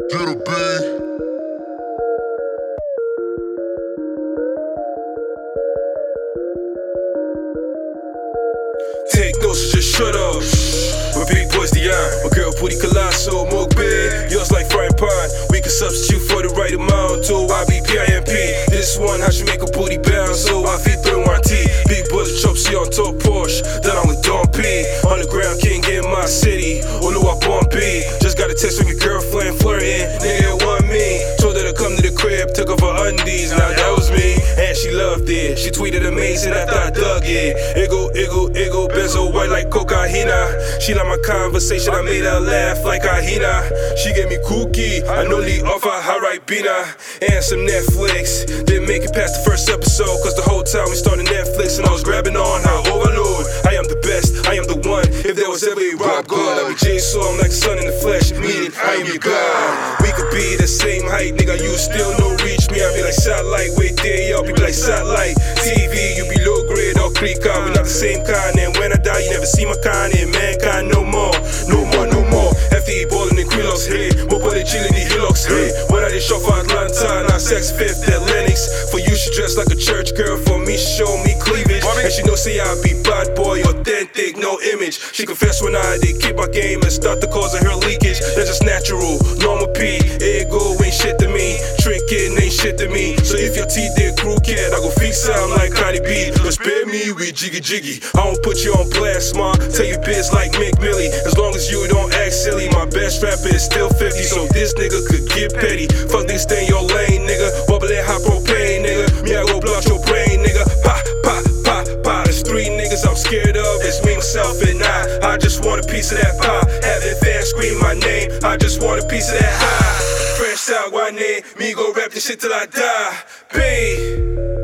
Get a B. Take notes, just shut up. When big boys the iron, my girl booty colossal, milk big, yours like frying pan. We can substitute for the right amount to IBPIMP. This one, how she make a booty bounce, so I feed through my tea. Big boys chop, see on top Porsche, then I'm with Don P. On the ground, king in my city, Olu I bumpy. Just got a text from your girlfriend flirting, nigga it want me. Told her to come to the crib, took off her undies, now that was me. And she loved it, she tweeted amazing after I dug it. Iggle, benzo white like cocaina. She like my conversation, I made her laugh like a hyena. She gave me cookie, I normally offer her right bina. And some Netflix, didn't make it past the first episode, cause the whole time we started Netflix and I was grabbing on her overload. I am the best, I am the one, if there was ever a rock god, I be J, so I'm like the sun in the flesh, meaning I am your god. We could be the same height, nigga, you still no reach me. I be like satellite, wait there, y'all be like satellite. TV, you be low grade or click out, we not the same kind. And when I die, you never see my kind in mankind no more. FE ballin' in Quilox, hey, more body chillin' in Hilux, hey. When I did show for Atlanta, now sex fifth Atlantics. For you, she dressed like a church girl, for me, she show me cleavage. And she know say I be bad boy, authentic, no image. She confess when I did keep my game and start the cause of her leakage. That's just natural, normal P, ego ain't shit to me. Trickin' ain't shit to me. So if your teeth did crooked, I go fix sound like Cardi B. But spare me with jiggy. I don't put you on blast, ma. Tell you biz like Mick Millie. As long as you don't act silly, my best rapper is still 50. So this nigga could get petty. Fuck nigga, stay in your lane, nigga. Bubbling high propane, nigga. Me, I go blow out your brain, nigga. Pa. There's three niggas I'm scared of. It's me, myself, and I just want a piece of that pie. Having fans scream my name. I just want a piece of that high. Fresh out, one name. Me go rap this shit till I die. B.